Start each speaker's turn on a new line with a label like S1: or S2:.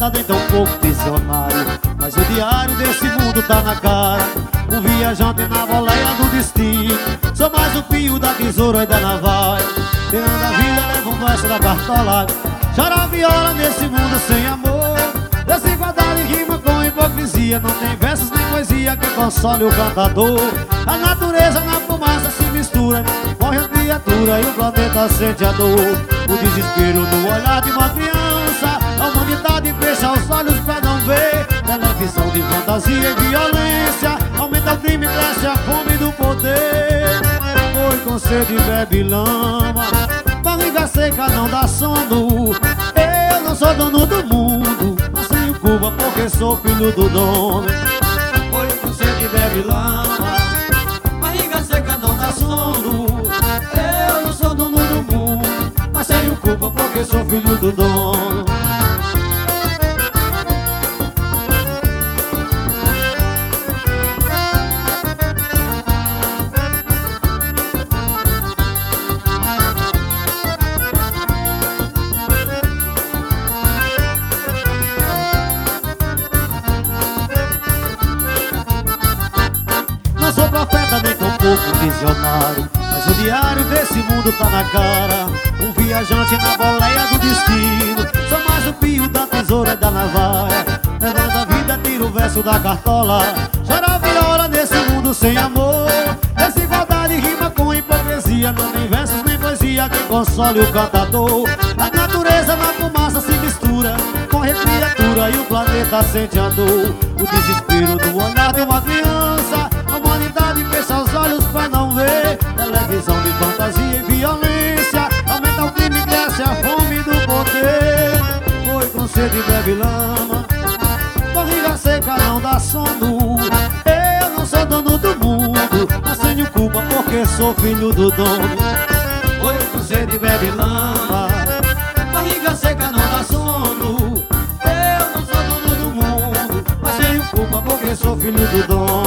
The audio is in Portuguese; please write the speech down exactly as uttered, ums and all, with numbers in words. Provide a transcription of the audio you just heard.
S1: profeta nem tão pouco visionário, mas o diário desse mundo tá na cara. Um viajante na boleia do destino. Sou mais o fio da tesoura e da navalha. Tirando a vida, leva um verso da cartola. Chora a viola nesse mundo sem amor. Desigualdade rima com hipocrisia. Não tem versos nem poesia que console o cantador. A natureza na fumaça se mistura. Morre a criatura e o planeta sente a dor. O desespero no olhar de uma criança. A humanidade fecha os olhos pra não ver. Televisão de fantasia e violência. Aumenta o crime, cresce a fome do poder. Foi com sede bebe lama. Barriga seca não dá sono. Eu não sou dono do mundo, mas tenho culpa porque sou filho do dono. Foi com sede bebe lama. Barriga seca não dá sono. Eu não sou dono do mundo, mas tenho culpa porque sou filho do dono. Não sou profeta nem tão pouco visionário, mas o diário desse mundo tá na cara. Um viajante na boleia do destino. Sou mais o fio da tesoura e da navalha. Levando a vida, tiro o verso da cartola. Chora a viola nesse mundo sem amor. Desigualdade rima com hipocrisia. Não tem versos nem poesia que console o cantador. A natureza na fumaça se mistura. Morre criatura e o planeta sente a dor. O desespero do olhar de uma criança. A humanidade fecha os olhos pra não ver. Televisão de fantasia e violência. Aumenta o crime, cresce a fome do poder. Foi com sede bebe lama. Barriga seca não dá sono. Eu não sou dono do mundo, mas tenho culpa porque sou filho do dono. Foi com sede bebe lama. Barriga seca não dá sono. Eu não sou dono do mundo, mas tenho culpa porque sou filho do dono.